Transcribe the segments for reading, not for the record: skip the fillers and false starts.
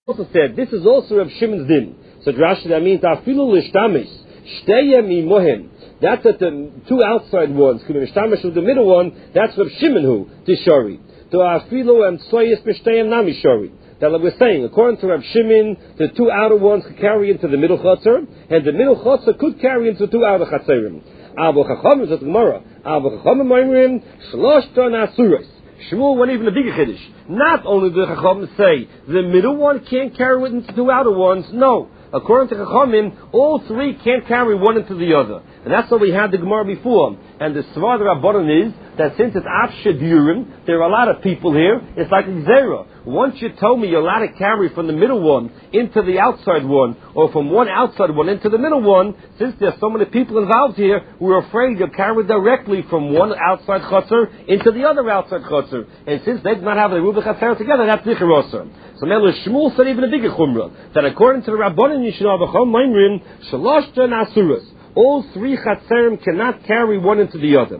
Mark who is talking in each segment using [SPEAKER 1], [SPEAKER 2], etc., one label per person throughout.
[SPEAKER 1] also said, this is also Reb Shimon's din. So Rashi, that means, afilu l'shtamis, shteyem imohem. That's that the two outside ones, could be l'shtamis with the middle one, that's Reb Shimon who, tishori. To afilu and soyes b'shteyem nami shori. That we're saying, according to Reb Shimon, the two outer ones could carry into the middle chutzner, and the middle chutzner could carry into two outer chatzerim. Abo chachamim, says the Gemara, abo chachamim oimrim, shlosh ton asuros. Shmuel went even a bigger chiddush. Not only did Chachamim say the middle one can't carry it into two outer ones, no. According to Chachamim, all three can't carry one into the other. And that's what we had the Gemara before. And the Svar Rabbanan is that since it's Afshadurim, there are a lot of people here, it's like a Zera. Once you told me you're allowed to carry from the middle one into the outside one, or from one outside one into the middle one, since there's so many people involved here, we're afraid you'll carry directly from one outside chutzner into the other outside chutzner. And since they do not have the Ruba Chatzer together, that's Zichar. So Melo Shmuel said even a bigger chumrah, that according to the Rabbanan Yishna B'chom Maimrin, Shalosh Ton Asuros, all three chatzerim cannot carry one into the other.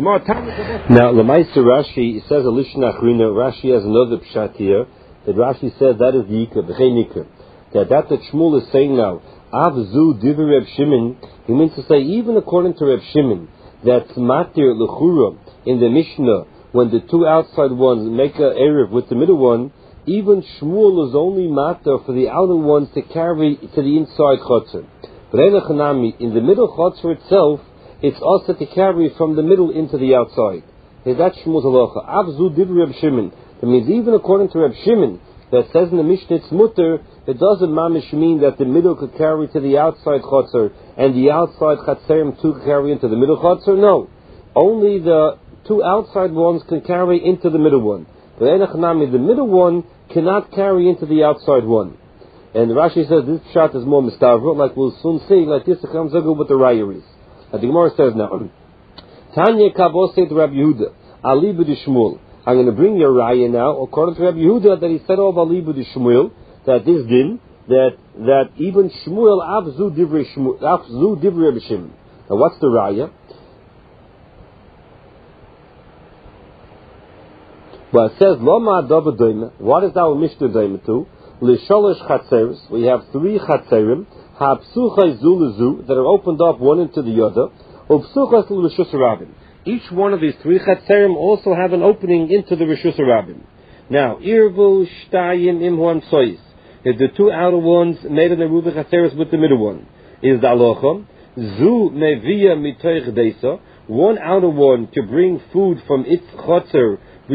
[SPEAKER 1] Now, Lamaisa Rashi says a Lishna Achrina. Rashi has another pshat here that Rashi says that is the Yikar, the that Shmuel is saying now, Avzu Divrei Reb Shimon. He means to say even according to Reb Shimon, that's Matir Lechura in the Mishnah when the two outside ones make a erev with the middle one. Even Shmuel is only matter for the outer ones to carry to the inside chotzer. But in the middle chotzer itself, it's also to carry from the middle into the outside. That's Shmuel's halacha. Avzu divrei Reb Shimon. That means even according to Reb Shimon, that says in the Mishnah it's mutter, it doesn't mamish mean that the middle could carry to the outside chotzer and the outside chatzerim too could carry into the middle chotzer. No, only the two outside ones can carry into the middle one. The middle one cannot carry into the outside one. And Rashi says this shot is more mistavra, like we'll soon see, like this comes up with the raya is. And the Gemara says now, Tanya Kabosei Rabbi Yehuda, Ali B'Dishmuel. I'm going to bring your raya now, according to Rabbi Yehuda, that he said of Ali B'Dishmuel, that this din, that even Shmuel Avzu Divrei Reb Shimon. Now what's the raya? But it says, Loma Adaba Doima, what is our Mishnah Doima to? L'sholosh chatzeres, we have three chatzerim, ha'psuchai zu lezu, that are opened up one into the other, u'psuchas l'rishus rabim. Each one of these three chatzerim also have an opening into the rishus rabim. Now, irvu shtayim imhuam sois, if the two outer ones made in the ruba chatzeres with the middle one, is the alocha, zu mevia mitoich deisa, one outer one to bring food from its chatzer,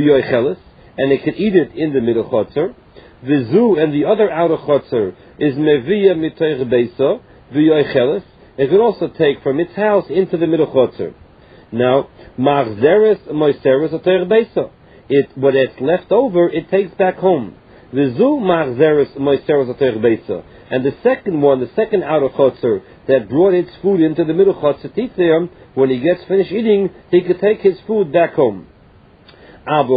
[SPEAKER 1] and they can eat it in the middle chotzer. The zu and the other outer chotzer is mevia mitoich beisa v'yoicheles. It can also take from its house into the middle chotzer. Now, machzeres moiseres atoich beisa. What it's left over, it takes back home. The zu machzeres moiseres atoich beisa. And the second one, the second outer chotzer that brought its food into the middle chotzer titzeim, when he gets finished eating, he could take his food back home. But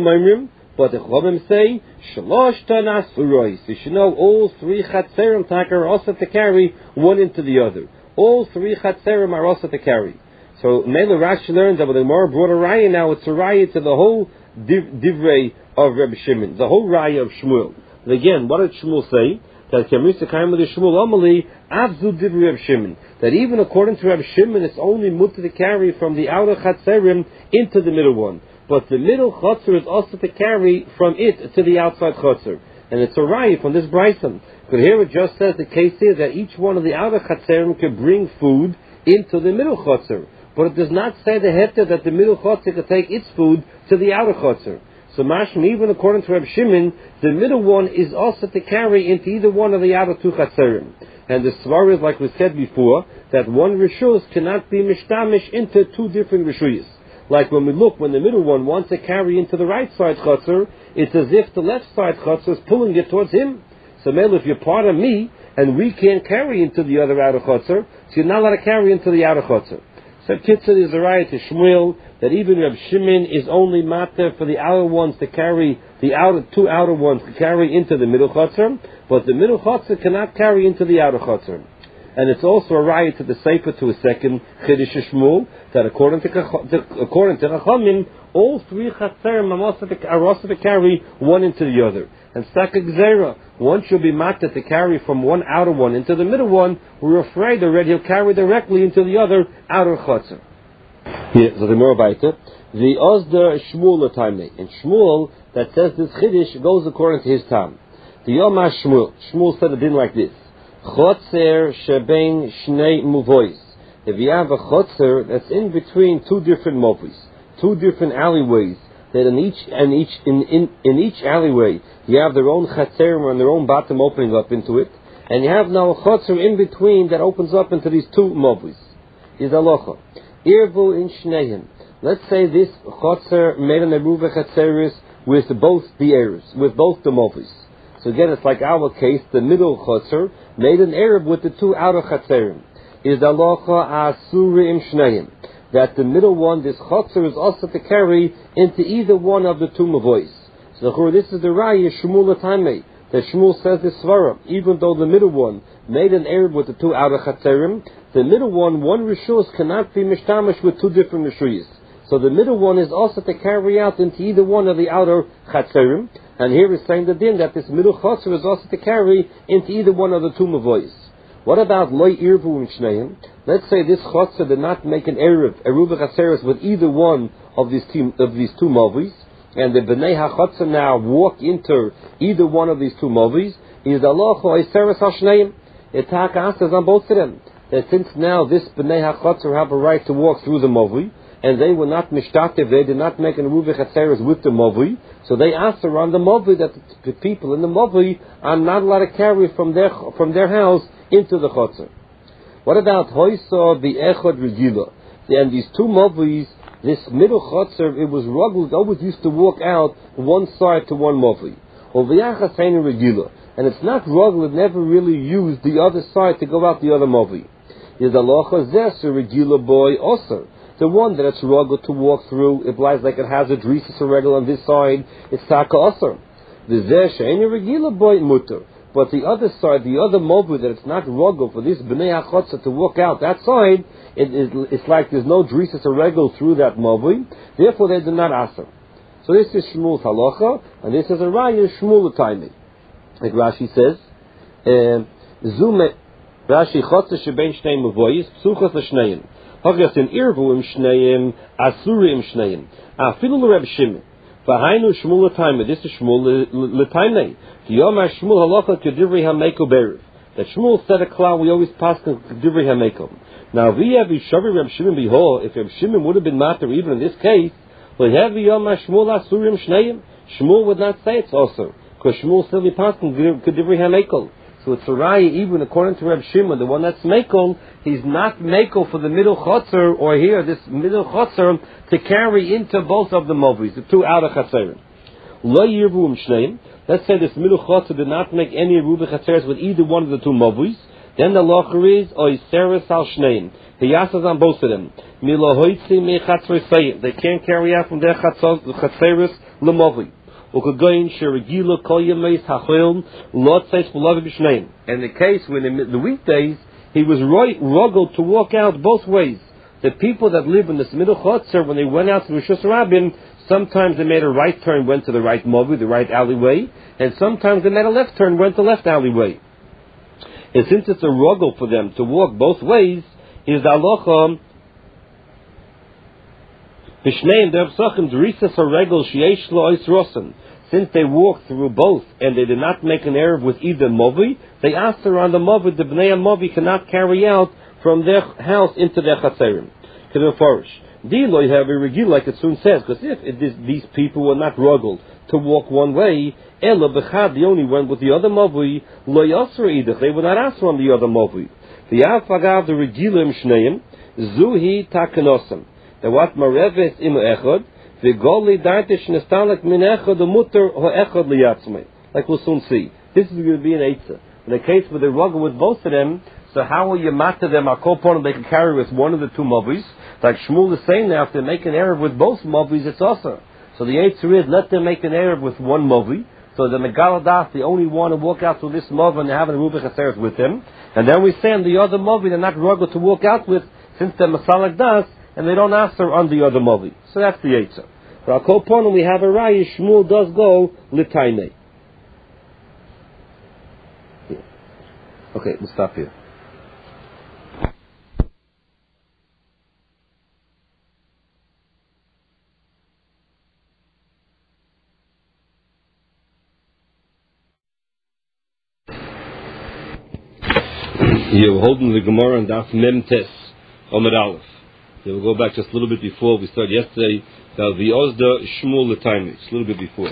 [SPEAKER 1] the Chachamim say, Shalosh ton asuros. You should know all three chatzerim are also to carry one into the other. All three chatzerim are also to carry. So Mela Rashi learns that when the Gemara brought a raya now, it's a raya to the whole divrei of Reb Shimon, the whole raya of Shmuel. And again, what did Shmuel say? That Kemrisa Kaim of the Shmuel Amali, Avzu divrei Reb Shimon. That even according to Reb Shimon, it's only mutter to carry from the outer chatzerim into the middle one. But the middle chotzer is also to carry from it to the outside chotzer. And it's a raya from this Bryson. But here it just says the case is that each one of the outer chatzerim could bring food into the middle chotzer. But it does not say the heter that the middle chotzer could take its food to the outer chotzer. So mashma, even according to Reb Shimon, the middle one is also to carry into either one of the outer two chatzerim. And the svar is, like we said before, that one rishus cannot be mishtamish into two different rishuyas. Like when the middle one wants to carry into the right side chotzer, it's as if the left side chotzer is pulling it towards him. So Mel, if you're part of me, and we can't carry into the other outer chotzer, so you're not allowed to carry into the outer chotzer. So Kitzur is a raya to Shmuel, that even Reb Shimon is only matter for the outer ones to carry, the two outer ones to carry into the middle chotzer, but the middle chotzer cannot carry into the outer chotzer. And it's also a raya to the Sefer to a second Chiddush Shmuel, that according to Chachamim, all three chatzerim are also to carry one into the other. And Staka Gzera, one should be matter to carry from one outer one into the middle one. We're afraid already he'll carry directly into the other outer chotzer. Here, so the more weiter. The Ozder Shmuel Taime. And Shmuel, that says this Chiddush, goes according to his time. The Yomah Shmuel. Shmuel said it didn't like this. Chotzer shebein shnei muvois. If you have a chotzer that's in between two different movis, two different alleyways, that in each alleyway you have their own chatzerim and their own bottom opening up into it, and you have now a chotzer in between that opens up into these two movis. Is alocha. Irvu in shnehim. Let's say this chotzer made an eruva chatzeris with both the eres, with both the movis. So again, it's like our case, the middle chotzer made an Arab with the two outer chatzerim. Is alocha asuri im shnehim. That the middle one, this chotzer, is also to carry into either one of the two mavois. So this is the Raya Shmuel Taimei. That Shmuel says this svara, even though the middle one made an Arab with the two outer chatzerim, the middle one rishus cannot be mishtamish with two different rishuyas. So the middle one is also to carry out into either one of the outer chatzerim. And here is saying the din that this middle chotzer is also to carry into either one of the two mavois. What about loy irvu in shneim? Let's say this chotzer did not make an eruv chatzeris with either one of these two mavois, and the bnei hachotzer now walk into either one of these two mavois. Is alocha oiseres hashneim? It answers on both of them. That since now this bnei hachotzer have a right to walk through the mavoi, and they were not mishtatev, they did not make an eruv chatzeris with the mavoi, so they answer on the mavoi that the people in the mavoi are not allowed to carry from their house into the chotzer. What about hoysa the echad regila? And these two mavos, this middle chotzer, it was rugged, always used to walk out one side to one mavoi. Regila. And it's not rugged, it never really used the other side to go out the other mavoi. Is alocha zes regila boy also. The one that it's rugged to walk through, it lies like it has a dresis regel on this side, it's taka osir. The zes she'eni regila boy mutter. But the other side, the other mavoi that it's not rugged for this bnei hachotzer to walk out that side, it's like there's no dresis or regel through that mavoi. Therefore, they do not aser. So this is Shmuel's halacha, and this is a raya Shmuel Taimei. Like Rashi says, Zume Rashi chotzer shebein shnei mavois psuchos l'shneim. Hogas in irvu im shneim asuri im shneim. Afilu l'Reb Shimon. V'hainu Shmuel Taimei. This is Shmuel Taimei. Yomar Shmuel halacha kedivrei hameko beriv. That Shmuel said a klal, we always pass kedivrei hameko. Now we have Yishavi Reb Shimon biho. If Reb Shimon would have been matter even in this case, we have Yomar Shmuel asurim shneim. Shmuel would not say it's also, because Shmuel still be passing kedivrei hameko. So it's a raya, even according to Reb Shimon, the one that's mekel, he's not mekel for the middle chotzer, or here this middle chotzer to carry into both of the movies, the two outer chatzerim. Lo yirvu shneim. Let's say this middle chotzer did not make any eruv chatzeris with either one of the two movies. Then the locher is oiseres al shneim. He yasas on both of them. Milo hoitzi me chatzerisayim. They can't carry out from their chatzeris lemovi. Ukagoyin sherigila kol yemeis hachil lot says beloved b'shneim. In the case when in the weekdays he was rugged to walk out both ways. The people that live in this middle chotzer, when they went out to Rishus Rabbin, sometimes they made a right turn, went to the right movi, the right alleyway, and sometimes they made a left turn, went to the left alleyway. And since it's a ruggle for them to walk both ways, is the halacha b'shneim der psachim d'risas haregel sheyesh lo ois rosen. Since they walked through both and they did not make an eruv with either movi, they asked her on the movi, the bnei movi cannot carry out from their house into their chatzerim. Kedefarish. Diloy have a regil, like it soon says, because if these people were not rugged to walk one way, Ella bechad, they only went with the other mavui, lo yasra idach, they would not ask on the other mavui. The afagav the regilim shneim, zuhi takanosam. The what mareves im echad, the goli dartish nestalek min echad the mutter ho echad liyatzmei. Like we'll soon see. This is going to be an eitzah. In the case where they're rugged with both of them, so how will you matter them? They can carry with one of the two movies. Like Shmuel is saying now, if they make an eruv with both movies, it's also. So the answer is, let them make an eruv with one movie. So the Megaladas, they only want to walk out to this movie and they have an eruv chaseres with them. And then we say on the other movie, they're not rugged to walk out with, since they're Masalak Das, and they don't answer on the other movie. So that's the answer. For our Koponim, we have a raya, Shmuel does go Litainei. Here. Okay, we'll stop here. You're holding the Gemara and Daf Mem Tes Omid Aleph. So we'll go back just a little bit before we started yesterday. The Ozda Shmuel L'Taimi, just a little bit before.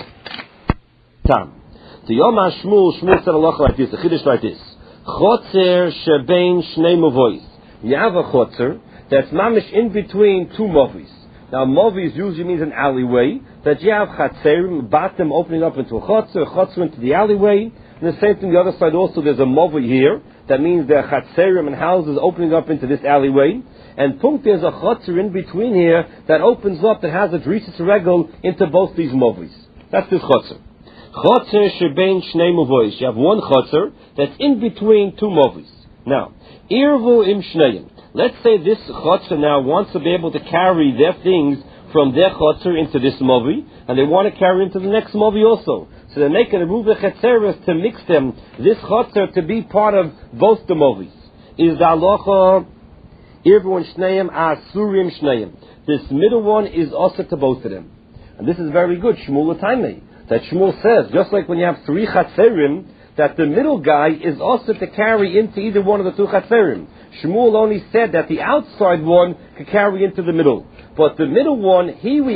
[SPEAKER 1] Tam. The Yom HaShmuel, Shmuel said Allah like this, the Chiddush like this. Chotzer shebein shnei mavois. You have a chotzer that's mamish in between two movies. Now, movies usually means an alleyway. That you have chatzerim, bottom opening up into a chotzer into the alleyway. And the same thing the other side also, there's a movi here. That means there are chatzerim and houses opening up into this alleyway. And punkt, there's a chotzer in between here that opens up, that has a drisis regel into both these movies. That's this chotzer. Chotzer shebein shnei movois. You have one chotzer that's in between two movies. Now, irvu im shneim. Let's say this chotzer now wants to be able to carry their things from their chotzer into this movie, and they want to carry into the next movie also. So they're making a ruva chetzeres to mix them, this chotzer to be part of both the movies. Is the halacha irvu im shneim asurim shneim. This middle one is also to both of them. And this is very good, Shmuel L'Taimi. That Shmuel says, just like when you have three chatzerim, that the middle guy is also to carry into either one of the two chatzerim. Shmuel only said that the outside one could carry into the middle. But the middle one,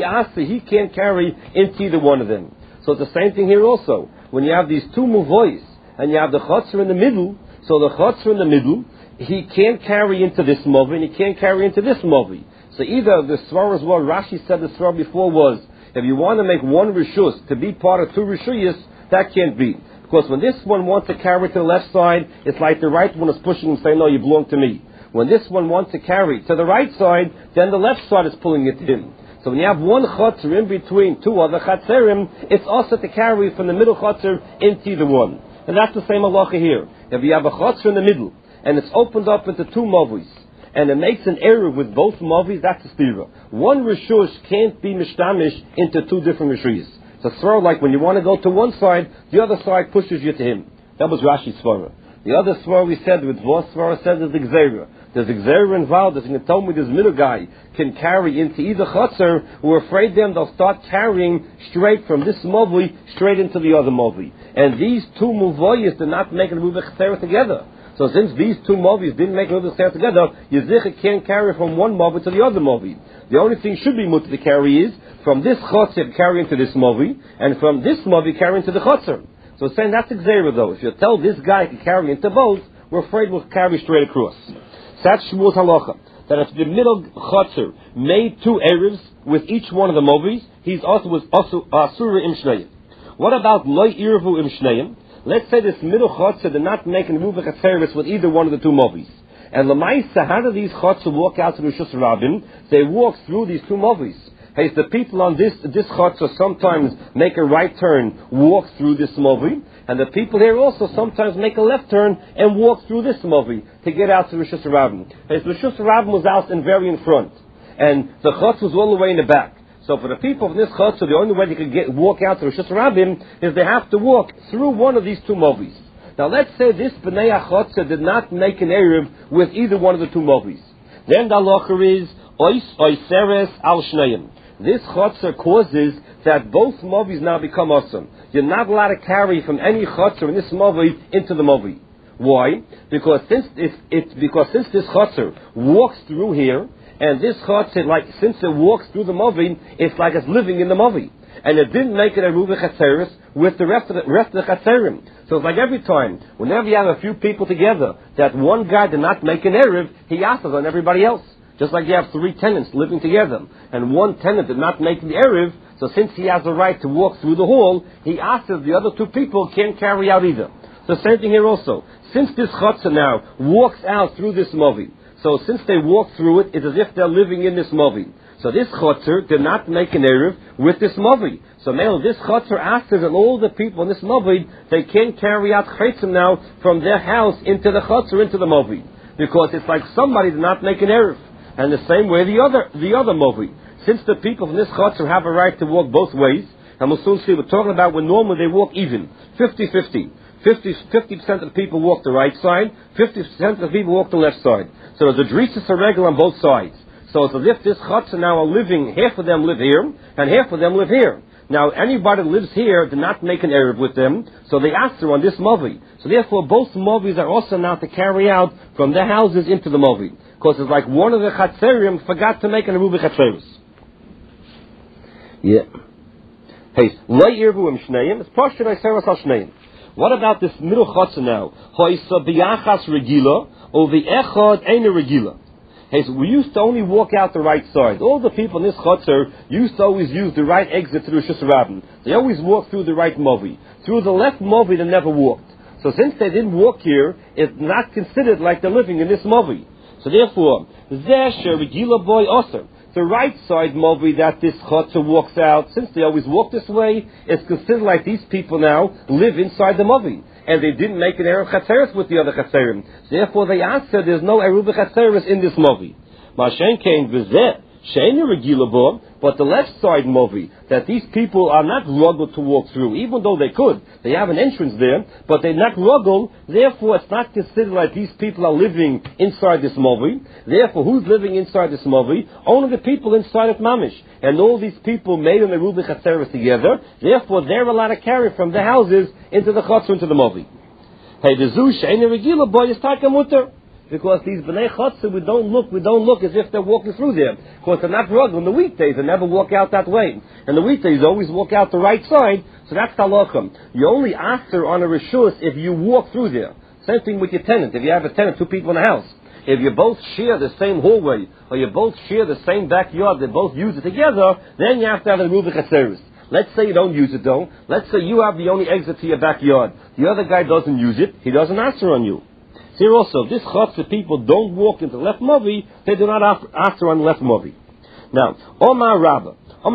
[SPEAKER 1] he can't carry into either one of them. So it's the same thing here also. When you have these two muvois, and you have the chotzer in the middle, so the chotzer in the middle, he can't carry into this movie, and he can't carry into this movie. So either the svara as well, Rashi said the svara before was, if you want to make one rishus to be part of two rishuyas, that can't be. Because when this one wants to carry to the left side, it's like the right one is pushing him saying, no, you belong to me. When this one wants to carry to the right side, then the left side is pulling it to him. So when you have one chotzer in between two other chatzerim, it's also to carry from the middle chotzer into the one. And that's the same halacha here. If you have a chotzer in the middle, and it's opened up into two movies, and it makes an error with both movies, that's a stira. One rishush can't be mishtamish into two different rishuyas. So throw like when you want to go to one side, the other side pushes you to him. That was Rashi's svara. The other svara we said with Vos svara said is the gzeira. There's a gzeira involved. There's going to tell me this middle guy can carry into either chotzer. We're afraid then they'll start carrying straight from this movie straight into the other movie. And these two muvoyas did not make a muvah chesera together. So since these two movies didn't make a little stand together, Yezicha can't carry from one movie to the other movie. The only thing should be mutter to carry is from this chotzer carry into this movie, and from this movie carry into the chotzer. So it's saying that's exera though. If you tell this guy to carry into both, we're afraid we'll carry straight across. That's Shmuel's halacha. That if the middle chotzer made two erevs with each one of the movies, he's also asura im shneim. What about loy irvu im shneim? Let's say this middle chotzer did not make an muvah chetzeres with either one of the two movies. And lemaisa, how do these chotzer walk out to the Rishus Rabbim? They walk through these two movies. Hey, the people on this chotzer sometimes make a right turn, walk through this movie, and the people here also sometimes make a left turn and walk through this movie to get out to Rishus Rabbim. Hey, the Rishus Rabbim was out and very in front, and the chotzer was all the way in the back. So for the people of this chotzer, the only way they could walk out to Rishus Rabbim is they have to walk through one of these two movies. Now let's say this Bnei HaChotzer did not make an erev with either one of the two movies. Then the halacha is ois oiseres al shneim. This chotzer causes that both movies now become awesome. You're not allowed to carry from any chotzer in this movie into the movie. Why? Because since this chotzer walks through here, and this chotzer, since it walks through the movie, it's like it's living in the movie. And it didn't make it a ruva chetzeres with the rest of the chetzerim. So it's like every time, whenever you have a few people together, that one guy did not make an erev, he asks on everybody else. Just like you have three tenants living together, and one tenant did not make the erev, so since he has the right to walk through the hall, he asks if the other two people can't carry out either. So same thing here also. Since this chotzer now walks out through this movie, so since they walk through it, it's as if they're living in this movie. So this chotzer did not make an erev with this movie. So now this chotzer asks that all the people in this movie, they can't carry out chaytzim now from their house into the chotzer, into the movie. Because it's like somebody did not make an erev. And the same way the other movie. Since the people from this chotzer have a right to walk both ways, and we'll soon see, we're talking about when normally they walk even, 50-50. 50% of the people walk the right side, 50% of the people walk the left side. So there's a drisas regel on both sides. So it's as if this chutzah now are living, half of them live here, and half of them live here. Now, anybody that lives here did not make an Erev with them, so they asked her on this Movi. So therefore, both Movis are also now to carry out from their houses into the Movi. Because it's like one of the Chatzerim forgot to make an Eruv Chatzeris. Yeah. Hey, Loi Irvuim Shneim, it's Pashtin Aiseras Al Shneim. What about this middle chutzah now? Hoisa biyachas regila, or the echad ein regila. Hey, so we used to only walk out the right side. All the people in this chutzah used to always use the right exit to the Rosh Hashanah. They always walked through the right movi. Through the left movi, they never walked. So since they didn't walk here, it's not considered like they're living in this movi. So therefore, zeh regila boy osir. The right side movi that this chutzah walks out, since they always walk this way, it's considered like these people now live inside the movi. And they didn't make an Erev Chatzeris with the other Chatzerim. Therefore they answered there's no Eruv Chatzeris in this movi. Mashen came v'zeh, she'enu regila bo, but the left side movi, that these people are not rugged to walk through, even though they could. They have an entrance there, but they're not rugged, therefore it's not considered like these people are living inside this movi. Therefore, who's living inside this movi? Only the people inside of Mamish. And all these people made an Eruv Chatzeris together, therefore they're allowed to carry from their houses into the Chatzar, into the movi. Hey, the Zu she'enu regila bo is takamuter. Because these B'nai Chatzah, we don't look as if they're walking through there. Because they're not rugged on the weekdays, they never walk out that way. And the weekdays always walk out the right side, so that's halachah. You only after on a reshus if you walk through there. Same thing with your tenant. If you have a tenant, two people in a house. If you both share the same hallway, or you both share the same backyard, they both use it together, then you have to have a Eruv Chatzeris. Let's say you don't use it though. Let's say you have the only exit to your backyard. The other guy doesn't use it, he doesn't answer on you. Here also, this chutzah people don't walk into the left movi, they do not answer on the left movi. Now, Omar Rabba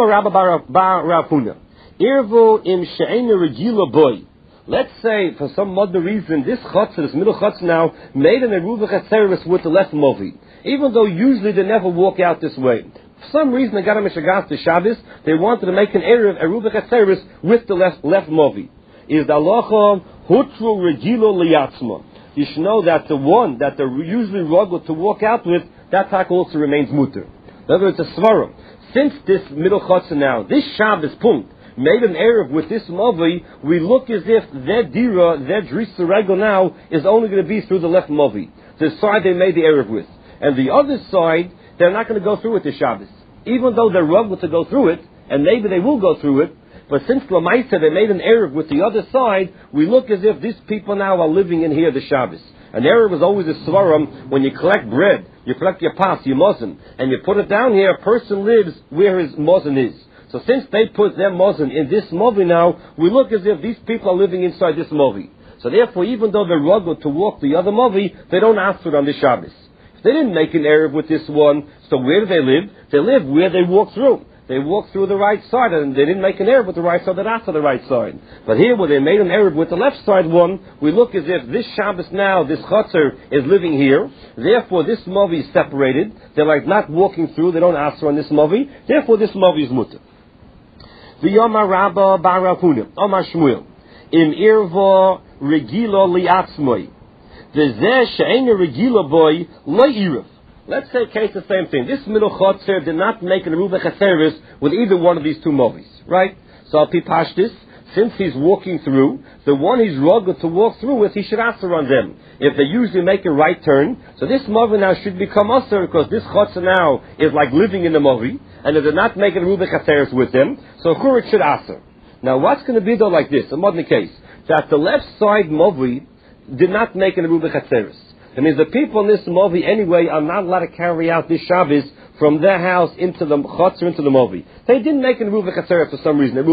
[SPEAKER 1] bar Rav Huna, Irvo im she'enu regila boy. Let's say, for some other reason, this chutzah, this middle chutzah now, made an Eruv Chatzeris with the left movi. Even though usually they never walk out this way. For some reason, they got a Mishagas to Shabbos, they wanted to make an Eruv Chatzeris with the left movi. Is the halacha hutru regilo liyatzma. You should know that the one that they're usually rugged to walk out with, that tak also remains mutter. In other words, a svarim. Since this middle chutzah now, this Shabbos punkt, made an Erev with this movi, we look as if their dira, their drisa regel now, is only going to be through the left movi. The side they made the Erev with. And the other side, they're not going to go through it this Shabbos. Even though they're rugged to go through it, and maybe they will go through it, but since Lamaisa they made an Erev with the other side, we look as if these people now are living in here the Shabbos. An Erev is always a svarim. When you collect bread, you collect your pas, your mozen, and you put it down here, a person lives where his mozen is. So since they put their mozen in this movi now, we look as if these people are living inside this movi. So therefore, even though they're rugged to walk the other movi, they don't ask for it on the Shabbos. If they didn't make an Erev with this one, so where do they live? They live where they walk through. They walked through the right side, and they didn't make an Erev with the right side, they're after the right side. But here, where they made an Erev with the left side one, we look as if this Shabbos now, this Chatzar is living here, therefore this Movi is separated, they're like not walking through, they don't answer on this Movi, therefore this Movi is mutter. V'yomar Rabba bar Rav Huna, Omar Shmuel, im irvo regilo liatzmoi, v'zeh she'enu regilo boy lo irv. Let's say case the same thing. This middle chotzer did not make an Eruv Chatzeris with either one of these two movies, right? So Al Pi Pashtus, since he's walking through, the one he's rugged to walk through with, he should answer on them. If they usually make a right turn, so this movie now should become usher because this chotzer now is like living in the movie, and if they're not making Eruv Chatzeris with them, so Churit should answer. Now what's going to be though like this, a modern case, that the left side movie did not make an Eruv Chatzeris. That means the people in this movi anyway are not allowed to carry out this Shabbos from their house into the chutzner, into the movi. They didn't make an Eruv Chatzeris for some reason,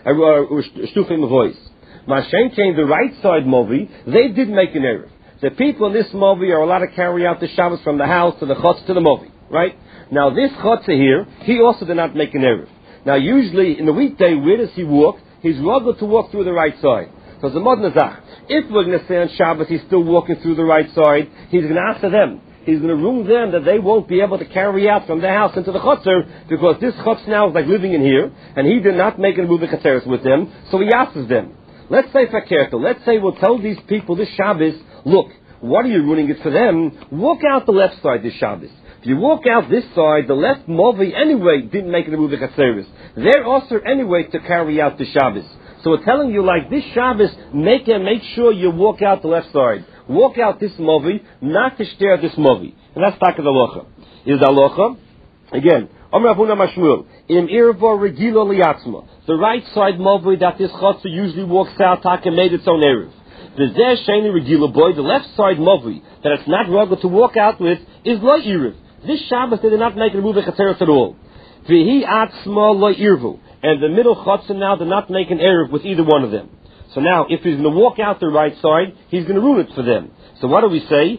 [SPEAKER 1] Shtufim voice. Mashen came the right side movi, they did make an Erev. The people in this movi are allowed to carry out the Shabbos from the house to the chutz to the movi, right? Now this chutzner here, he also did not make an Erev. Now usually in the weekday, where does he walk? He's rugged to walk through the right side. So the Mod Nazach, if we're going to say on Shabbos he's still walking through the right side, he's going to answer them. He's going to ruin them that they won't be able to carry out from their house into the chutzner because this chutz now is like living in here, and he did not make an Eruv Chatzeris with them, so he asks them. Let's say Fakerto. Let's say we'll tell these people this Shabbos, look, what are you ruining it for them? Walk out the left side this Shabbos. If you walk out this side, the left Movi anyway didn't make it a Ruvi Chatzeris. They're also anyway to carry out the Shabbos. So we're telling you, like this Shabbos, make sure you walk out the left side. Walk out this Movi, not to stare at this Movi. And that's Taka the Locha. Is the Locha? Again, Amr Avuna Mashmul, Im Irvo Regilo Liatzma. The right side Movi that this Chotzer usually walks out, Taka made its own Erev. The left side Movi that it's not rugged to walk out with is Lo Erev. This Shabbos they did not make a Ruvi Chatzeris at all. V'hi atzma Lo Irvu. And the middle Chotzer now did not make an Erev with either one of them. So now, if he's going to walk out the right side, he's going to ruin it for them. So what do we say?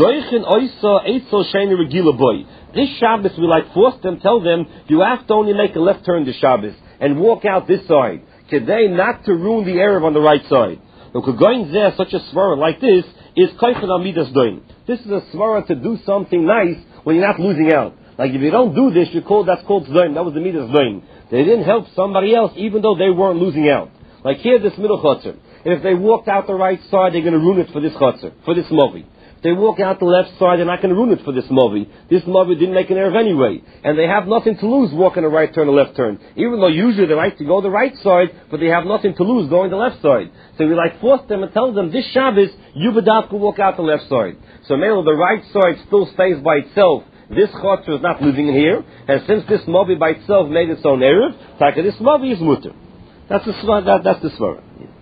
[SPEAKER 1] This Shabbos we force them, tell them, you have to only make a left turn this Shabbos and walk out this side. Today, not to ruin the Erev on the right side. Going there, such a svara like this is kaifan amidas doing. This is a svara to do something nice when you're not losing out. Like if you don't do this, that's called zdoim. That was the midas doing. They didn't help somebody else, even though they weren't losing out. Like here, this middle chotzer. If they walked out the right side, they're going to ruin it for this chotzer, for this movi. If they walk out the left side, they're not going to ruin it for this movi. This movi didn't make an erev anyway, and they have nothing to lose walking a right turn or left turn. Even though usually they like to go the right side, but they have nothing to lose going the left side. So we force them and tell them this Shabbos you bedaf could walk out the left side. So maybe the right side still stays by itself. This chotzer is not living here, and since this movi by itself made its own erev, taka this movi is mutter. That's the svara. That's the svara.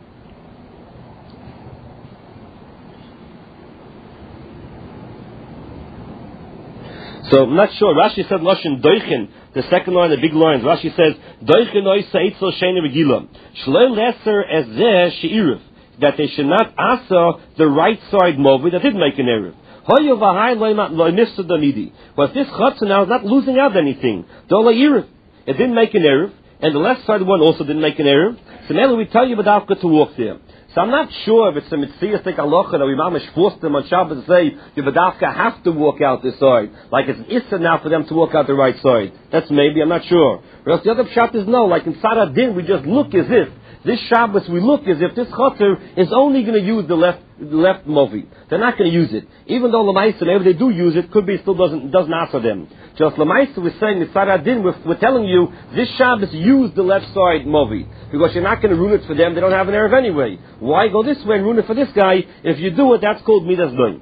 [SPEAKER 1] So I'm not sure. Rashi said Lashon Doichen, the second line, the big lines. Rashi says Doichen oisa eitzel sheini regila shloi leser as zeh she'iruf, that they should not asa the right side movi that did make an erev. Hoyo v'hai lo nifsa damidi. But this chotzer now is not losing out anything. Dola iruf. It didn't make an erev, and the left side one also didn't make an erev. So now we tell you Badavka to walk there. So I'm not sure if it's a mitzvah halacha that we mamish forced them on Shabbos to say you Badavka have to walk out this side. Like it's an issa now for them to walk out the right side. That's maybe, I'm not sure. But else the other pshat is no. Like in Sarah Din, we just look as if this Shabbos we look as if this chotzer is only going to use the left movi. They're not going to use it. Even though Lamaisa, maybe they do use it, could be still doesn't answer them. Just Lamaisa was saying, Sarah Din, we're telling you, this Shabbos use the left side movi. Because you're not going to ruin it for them, they don't have an Erev anyway. Why go this way and ruin it for this guy? If you do it, that's called Midas Doin.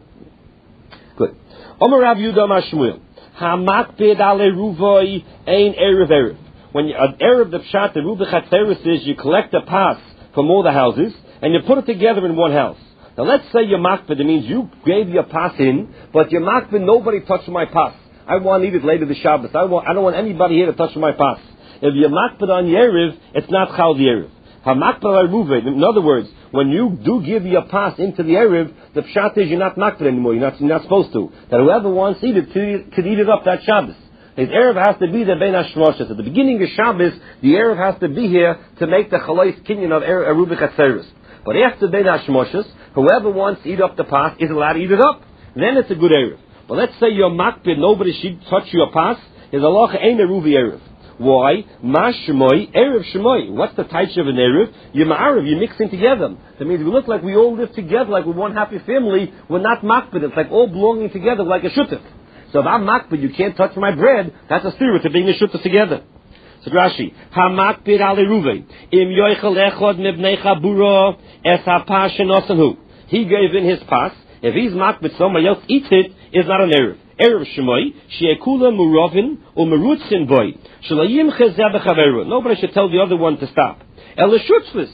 [SPEAKER 1] Good. Omer Rav Yudah Mashmuel. Hamakpid ale ruvoi ein Erev. When an Erev the Pshat, the Ruvi Chatzeris is, you collect a pass from all the houses, and you put it together in one house. Now let's say your makbid, it means you gave your pass in, but your makbid, nobody touched my pass. I want to eat it later the Shabbos. I don't want anybody here to touch my pass. If you makbid on Yerev, it's not chal the Yerev. Hamakbid al Ruve. In other words, when you do give your pass into the Yerev, the pshat is you're not makbid anymore. You're not supposed to. That whoever wants to eat it could eat it up that Shabbos. His Erev has to be the Ben Hashmoshes. At the beginning of Shabbos, the Erev has to be here to make the Chalais Kinyan of Ruvi Chatzeris. But after Ben Hashmoshes, whoever wants to eat up the pass is allowed to eat it up. Then it's a good Erev. But let's say you're makbid, nobody should touch your pass. His halacha ain't a Ruvi Erev. Why? Ma Shemoy, Erev Shemoy. What's the type of an Erev? You're Ma'arev, you're mixing together. That means we look like we all live together, like we're one happy family. We're not makbid. It's like all belonging together like a shutef. So if I'm makbid, you can't touch my bread, that's a theory to being a shutef together. So Rashi, ha-makbid ali ruve, im yoichel echod mibnei chabura es ha-pas shenosanhu. He gave in his pass. If he's makbid, somebody else eats it, it's not an Erev. Erev Shemoy, she'ekula murovin u'merutzin boy. Shalayim chezeh b'chaveru. Nobody should tell the other one to stop. Ele shutzvus.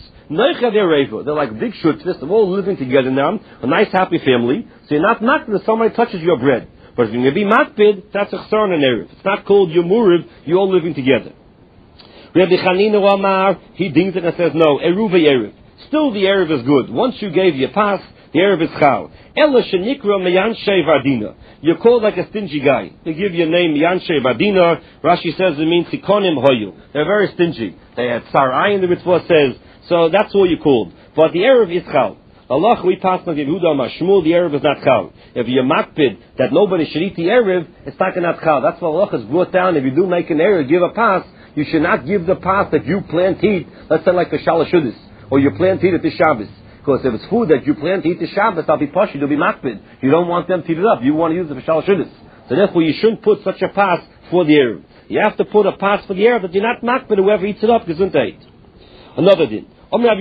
[SPEAKER 1] They're like big shutzvus. They're all living together now. A nice happy family. So you're not makbid if somebody touches your bread. But if you're going to be makbid, that's a chsar and Erev. It's not called Yomuriv, you're all living together. Rabbi Chanina Amar, he dings it and says, no, Eruv Erev. Still the Erev is good. Once you gave your pass, the Erev is chal. Ela shenikra meyanshe vardina. You're called like a stingy guy. They give you a name, Yanshe vardina. Rashi says it means sikonim hoyu. They're very stingy. They had tsar ayin, the mitzvah says. So that's all you're called. But the Erev is chal. Allah, we pass on Yehuda Mashmul, the Erev is not chal. If you're makbid that nobody should eat the Erev, it's not chal. That's what Allah has brought down. If you do make an Erev, give a pass, you should not give the pass that you plan to eat. Let's say like a Shalashuddis. or you plan to eat it this Shabbos. Because if it's food that you plan to eat this Shabbos, I'll be posh, you'll be makbid. You don't want them to eat it up. You want to use it for Shalosh Shudas. So therefore you shouldn't put such a pas for the Erev. You have to put a pas for the Erev that you're not makbid whoever eats it up, gesundheit. Another din. In other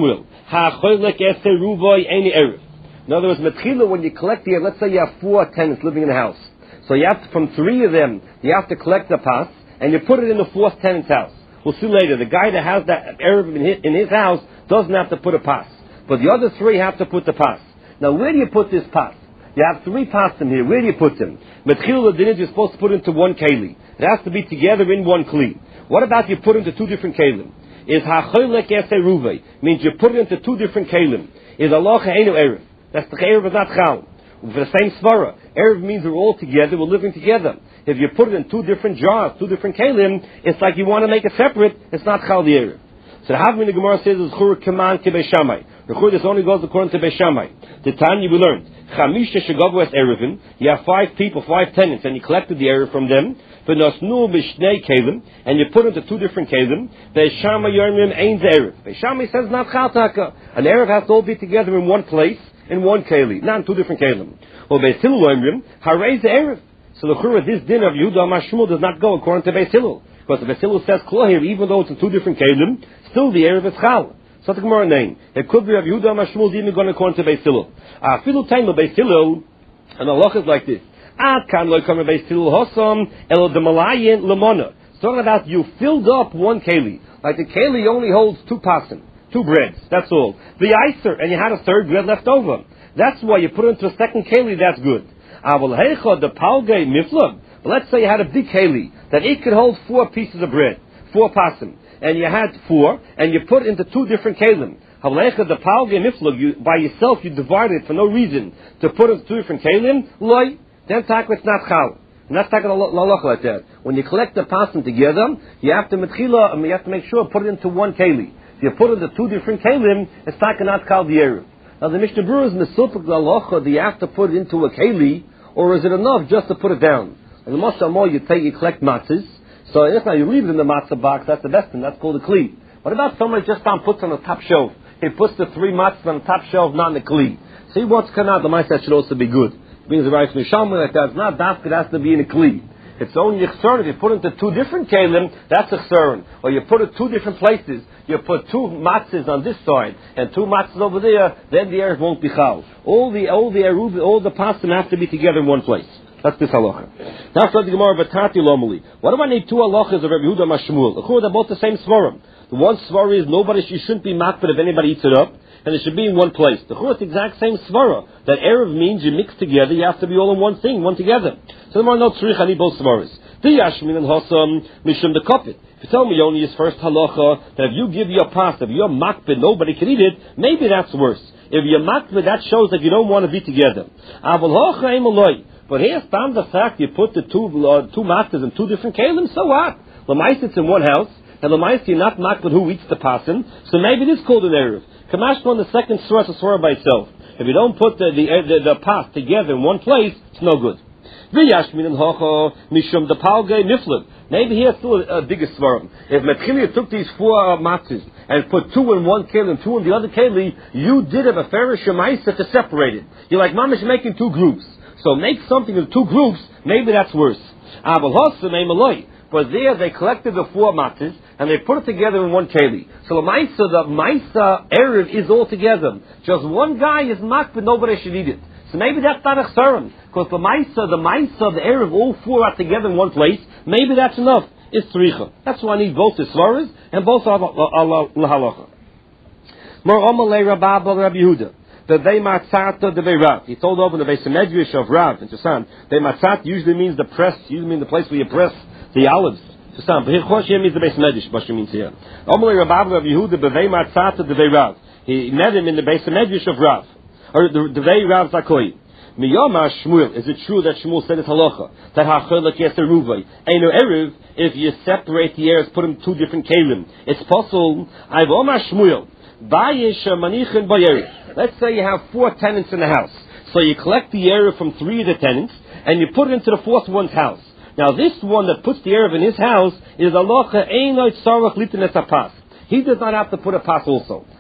[SPEAKER 1] words, Metchila, when you collect the Erev, let's say you have 4 tenants living in the house. So you have to, from 3 of them, you have to collect the pas, and you put it in the 4th tenant's house. We'll see later. The guy that has that Erev in his house doesn't have to put a pas. But the other 3 have to put the pas. Now, where do you put this pas? You have 3 pasim here. Where do you put them? Metchila, the din is you're supposed to put into one keli. It has to be together in one kli. What about you put into 2 different kelim? Is ha'choylek esei ruvei. Means you put it into 2 different kelim. Is Allah einu erev. That's the erev is not chal. For the same svara. Erev means we're all together, we're living together. If you put it in 2 different jars, 2 different kelim, it's like you want to make it separate, it's not chal the erev. So the Havmin the Gemara says is chur keman kebei shamai. The chur this only goes according to Beis Shammai. The Tanya we learned. Chamisha shegavu es erevin. You have 5 people, 5 tenants, and you collected the erev from them. V'nosnu b'shnei kelim, and you put into 2 different kelim. Beis Shammai yormim ein ze erev. Beis Shammai says not chal taka. An erev has to all be together in one place, in one keli, not in 2 different kelim. Well, Beis Hillel yormim harei ze erev. So the chur this din of Yehuda Amar Shmuel does not go according to Beis Hillel. Because the Beis Hillel says klo here, even though it's in 2 different kelim, still the erev is chal. So the Gemara name. It could be Rav Yehuda Amar Shmuel even going according to Beis Hillel. Afilu taimo Beis Hillel, and the halach is like this. Ad kan lo kamer Beis Hillel hosam elo demalayin lemona. It's talking about you filled up one keli. Like the keli only holds 2 pasim, 2 breads. That's all. The icer, and you had a 3rd bread left over. That's why you put it into a 2nd keli. That's good. Aval heicha the palgei miflag. Let's say you had a big keli that it could hold 4 pieces of bread, 4 pasim. And you had 4, and you put it into 2 different kelim. Havlecha the palge miflug, you by yourself you divided it for no reason to put it into 2 different kelim. Loy, then it's not chal. Not taking a lalach like that. When you collect the pasim together, you have to metchila, and you have to make sure put it into one keli. If you put it into 2 different kelim, it's not chal the erev. Now the Mishnah Berurah is mesupik lalacha. Do you have to put it into a keli, or is it enough just to put it down? And the Moshe more you collect matzahs. So if now you leave it in the matzah box, that's the best thing. That's called a kli. What about somebody just puts on the top shelf? He puts the 3 matzahs on the top shelf, not in the kli. So he wants to the matzah should also be good. It means the right mishalma like that. It's not dafka, it has to be in a kli. It's only chsern. If you put it into 2 different kelim, that's a chsern. Or you put it 2 different places. You put 2 matzahs on this side and 2 matzahs over there. Then the erev won't be chal. All the pasim have to be together in one place. That's this halacha. Now said the Gemara, Batati Lomali. What do I need 2 halachas of Rabbi Yehuda Amar Shmuel? They're both the same svarim. The one svar is you shouldn't be makbid if anybody eats it up, and it should be in one place. The the exact same svara. That erev means you mix together, you have to be all in one thing, one together. So the Gemara knows I need both svaras. The Yashmin and Hossam Mishum the Kopit. If you tell me only his first halacha, that if you give your pasta, if you're makbid, nobody can eat it, maybe that's worse. If you're makbid, that shows that you don't want to be together. But here stands the fact you put the 2 masters in 2 different kelim, so what? Lamais it's in one house, and Lamais you're not makbid who eats the pasim, so maybe it is called an erev. Kamashma on the second surah is a surah by itself. If you don't put the pas together in one place, it's no good. V'yashmin and hocho mishum the palgei niflid. Maybe here's still a bigger svarim. If Metchilia took these 4 matzahs and put 2 in one keli and 2 in the other keli, you did have a ferish shemaisa to separate it. You're like mamish making 2 groups. So make something in 2 groups, maybe that's worse. But there they collected the 4 matzahs and they put it together in one keli. So the maisa erev is all together. Just one guy is makbid, nobody should eat it. So maybe that's not a chsaron. Because the maisa, the erev, all 4 are together in one place. Maybe that's enough. It's tzricha. That's why I need both the svaras and both are lahalacha. More Amalei Rabba Rabbi Yehuda. The Vei Matzata the Vei Rav. He told over the Beis Medrash of Rav in Tucson. Vei Matzat usually means the press, usually means the place where you press the olives. Tucson. But here means the Beis Medrash, what she means here. Amalei Rabba Rabbi Yehuda the Vei Matzata the Vei Rav. He met him in the Beis Medrash of Rav. Or the Vei Rav Zakoi. Miyama Shmuel, is it true that Shmuel said it's halacha that ha'cholak yeser ruvay eino erev if you separate the erev, put them 2 different kelim? It's possible. I've Omar Shmuel. Let's say you have 4 tenants in the house, so you collect the erev from 3 of the tenants and you put it into the 4th one's house. Now this one that puts the erev in his house is halacha eino tzarach litenes hapas. He does not have to put a pas also.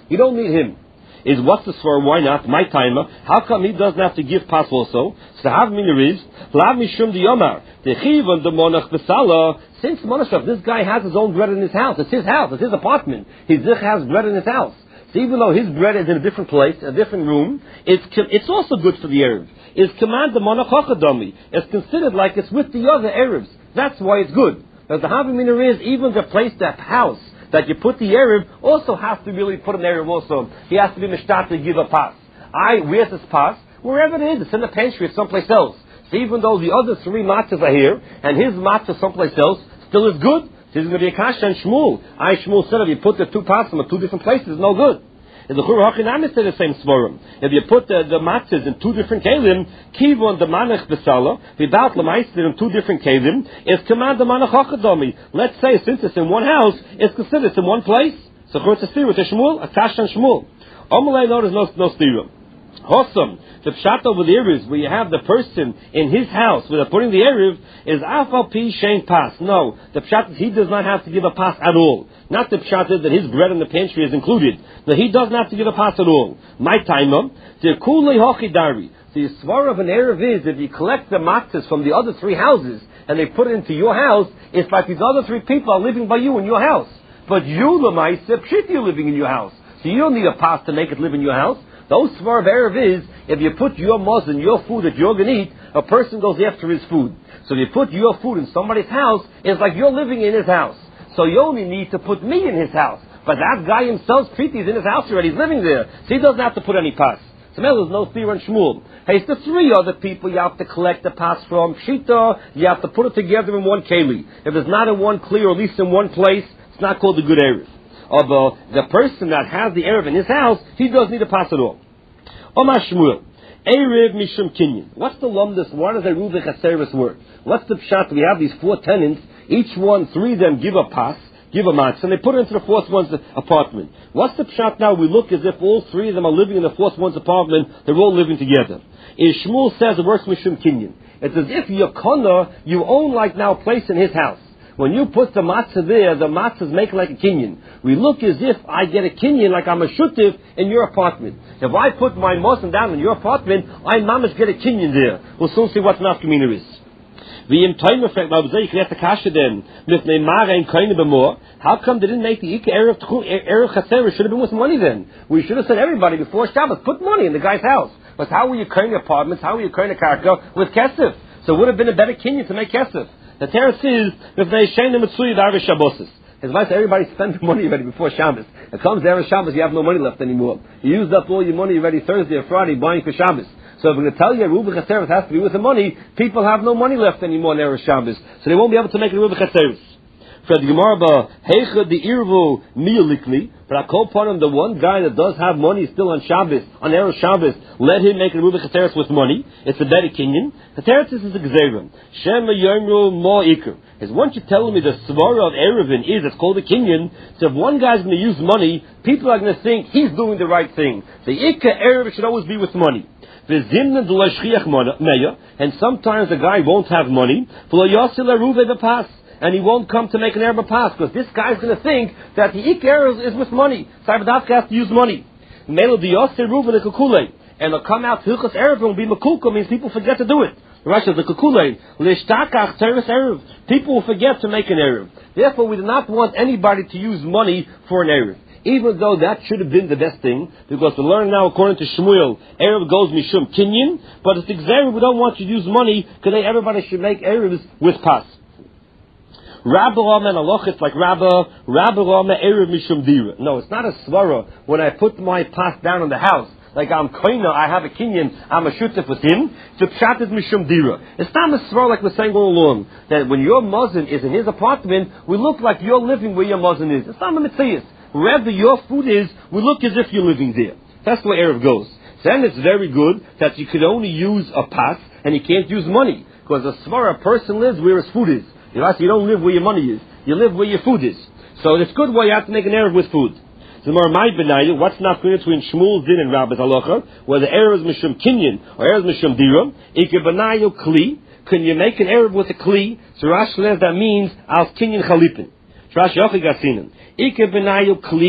[SPEAKER 1] You don't need him. Is what's the svara? Why not? My timer. How come he doesn't have to give pas also? So have minor is lav mishum diyomar the chivon the monach besala. Since monach, this guy has his own bread in his house. It's his house. It's his apartment. His zich has bread in his house. So even though his bread is in a different place, a different room, it's also good for the Erev. It's command the monach hachadami. It's considered like it's with the other Erevs. That's why it's good. Because the havimina is even the place, that house that you put the Erev also has to really put an Erev also. He has to be mishtat to give a pas. Where's this pas? Wherever it is. It's in the pantry. It's someplace else. So even though the other three matzahs are here, and his matzah someplace else, still is good. This is going to be a kasha and Shmuel. Shmuel said if you put the two pasim in two different places, it's no good. In the Chur HaChinam said the same svorim. If you put the matzahs in two different kelim, kivon the manach besala, without lemaister in two different kelim, is command the manach hachadami. Let's say since it's in one house, it's considered it's in one place. So Chur Tzir with Shmuel, a kasha and Shmuel. Omalei no, there's no stirum. Awesome. The pshat over there is where you have the person in his house where they're putting the erev is afal pi shein pas. No, the pshat is he does not have to give a pas at all. Not the pshat is that his bread in the pantry is included. No, he doesn't have to give a pas at all. My timer, the kulei hochidari. The svara of an erev is if you collect the matzahs from the other three houses and they put it into your house, it's like these other three people are living by you in your house. But you, lemaisa, pshit, you're living in your house. So you don't need a pas to make it live in your house. Those svara of erev is if you put your muzzin, your food that you're going to eat, a person goes after his food. So if you put your food in somebody's house, it's like you're living in his house. So you only need to put me in his house. But that guy himself, Priti, is in his house already. He's living there. So he doesn't have to put any pas. So now there's no Thira and Shmuel. Hey, it's the three other people you have to collect the pas from. Shita, you have to put it together in one keli. If it's not in one kli, or at least in one place, it's not called a good erev. Although the person that has the erev in his house, he doesn't need to pass it all. Omar Shmuel, erev mishum kinyan. What's the lumdus? Why does eruv chaseris work? What's the pshat? We have these four tenants. Each one, three of them give a pas, give a matzah, and they put it into the fourth one's apartment. What's the pshat now? We look as if all three of them are living in the fourth one's apartment. They're all living together. Shmuel says it works mishum kinyan. It's as if you're kona, you own like now a place in his house. When you put the matzah there, the matzahs make like a kinyan. We look as if I get a kinyan like I'm a shutif in your apartment. If I put my mosin down in your apartment, I mamish get a kinyan there. We'll soon see what nafkamina is. How come they didn't make the Ika Erev Chaser? Should have been with money then. We should have said everybody before Shabbos, put money in the guy's house. But how were you carrying apartments? How were you carrying a karka with kesef? So it would have been a better kinyan to make kesef. The terrace is if they shame them at Shabbos. His wife said everybody spent the money already before Shabbos. It comes there Shabbos, you have no money left anymore. You used up all your money already Thursday or Friday buying for Shabbos. So if we're going to tell you Ruba Chaseris has to be with the money, people have no money left anymore in Erev Shabbos. So they won't be able to make a Ruba Chaseris. For the Gemara, Heicha the Irvu Miyalikli, but I call upon him the one guy that does have money still on Shabbos, on Erev Shabbos, let him make a Ruba Chaseris with money. It's a better kinyan. Chaseris is a Gzerim. Shema Yomru Mo Iker. Is once you tell me the svara of Erevin is, it's called a kinyan, so if one guy's going to use money, people are going to think he's doing the right thing. The Ikka Erev should always be with money. And sometimes the guy won't have money, and he won't come to make an Erev pass, because this guy's going to think that the Ikka Erev is with money. So Abadavka has to use money. And they'll come out to Hilchos Erev and be makulka, means people forget to do it. Russia, the kukule, lishtakach teres erev. People will forget to make an erev. Therefore, we do not want anybody to use money for an erev. Even though that should have been the best thing, because we learn now, according to Shmuel, erev goes mishum kinyan, but it's exerev, we don't want you to use money, because everybody should make erevs with pas. Rabba Rama and Aloch, it's like Rabba Rama erev mishum dira. No, it's not a svara when I put my pas down in the house. Like I'm koina, I have a kinyan, I'm a shutif with him. The pshat is mishum dira. It's not a svara like we're saying all along, that when your muzzin is in his apartment, we look like you're living where your muzzin is. It's not a mitzvah. Wherever your food is, we look as if you're living there. That's the way Erev goes. Then it's very good that you could only use a pas and you can't use money. Because a svara, a person lives where his food is. You don't live where your money is. You live where your food is. So it's good why you have to make an Erev with food. So what's not clear between Shmuel's din and Rabba's halacha, whether Erev is mishum kinyan or Erev is mishum dira, ikebanayu kli, can you make an Erev with a kli? So Rashi says that means al kinyan chalipin. Rashi yochi gasinan. Ikebanayu kli,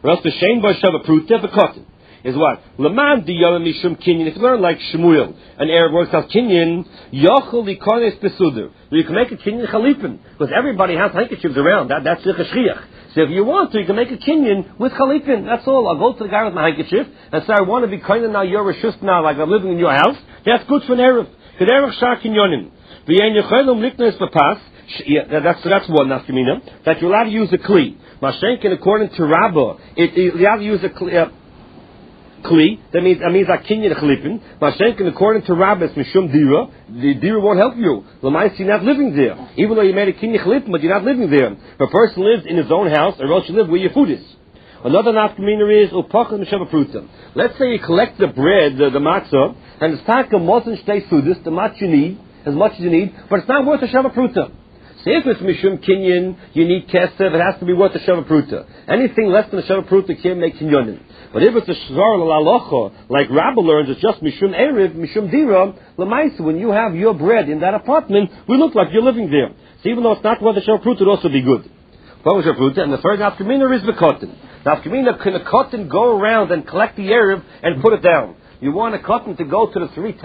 [SPEAKER 1] Or else the Shein Bo Shava Pruta Bekotin. Is what? Laman di Yom Mishum Kinyan. If you learn like Shmuel, an Arab works out Kinyan, Yochel Likones Besuder. You can make a Kinyan Chalipin. Because everybody has handkerchiefs around. That's the Shchiach. So if you want to, you can make a Kinyan with Chalipin. That's all. I'll go to the guy with my handkerchief and say, I want to be kind of now, you're a Shus now, like I'm living in your house. That's good for an Arab. Kederach Shar Kinyonim. V'yen Yechelum Liknes Papas. That's one nafkamina. That you're allowed to use a Kli. Mashenkin, according to Rabbah, you're allowed to use a Kli. That means a kinyan chalipin. Mashenkin, according to Rabbis, mishum dira, the dira won't help you. L'mais, you're not living there, even though you made a kinyan chalipin, but you're not living there. If a person lives in his own house, or else you live where your food is. Another nafkamina is upachal mishava pruta. Let's say you collect the bread, the matzah, and it's taka mosen shtei sudis, the much you need, as much as you need, but it's not worth a shava pruta. So if it's mishum kinyan, you need kesev, it has to be worth a shava pruta. Anything less than a shava pruta can't make kinyanin. But if it's a shzar l'alocha, like Rabbi learns, it's just mishum erev, mishum dira, l'maisa, when you have your bread in that apartment, we look like you're living there. So even though it's not worth a shava pruta, it also be good. What was shava pruta? And the third nafkamina is the cotton. Nafkamina, can a cotton go around and collect the erev and put it down? You want a cotton to go to the 3